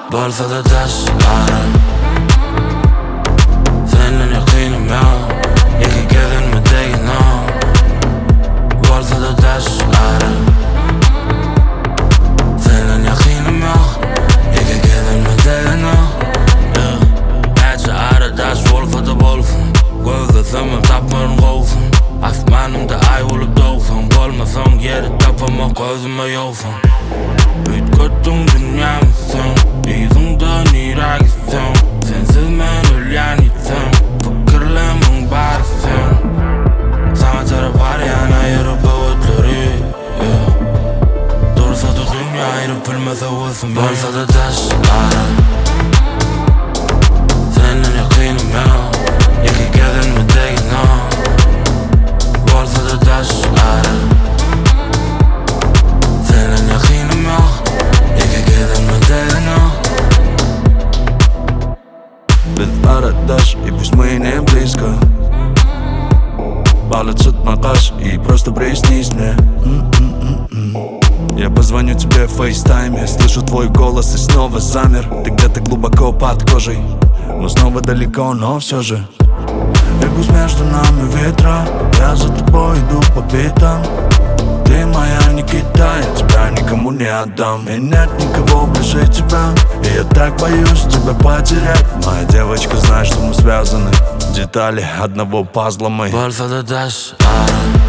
Bara för det dessvärre Finnen jag skiner med Jag kan ge den med dig nå Bara för det dessvärre Finnen jag skiner med Jag kan ge den med dig nå Ätsa är det dess wolf för det wolfen Gå över thummen, tappar en roven Af mannen de eye håller doven Boll med fem, yeah det tappar mig Gå med joven Weet godt om de njame thang Idung da ni ragi thang Sensiz men ulyani thang Fakirle mung bari thang Sama tara bari ana yarabı ötleri Doğrusa da dünya ayırıp bilmez avulsun Doğrusa da dessvärre Senin yakinim ya Yaki gedin med dig nå Doğrusa da dessvärre Senin yakinim ya Yaki gedin med dig nå Ведь арадаш, и пусть мы не близко Палец отмокаш и просто приснись мне Я позвоню тебе в фейстайме Слышу твой голос и снова замер Ты где-то глубоко под кожей Но снова далеко, но все же И пусть между нами ветра Я за тобой иду по битам Ты моя Никита, я тебя никому не отдам И нет никого ближе тебя И я так боюсь тебя потерять Моя девочка, знает, что мы связаны Детали одного пазла мы Bara för det dessvärre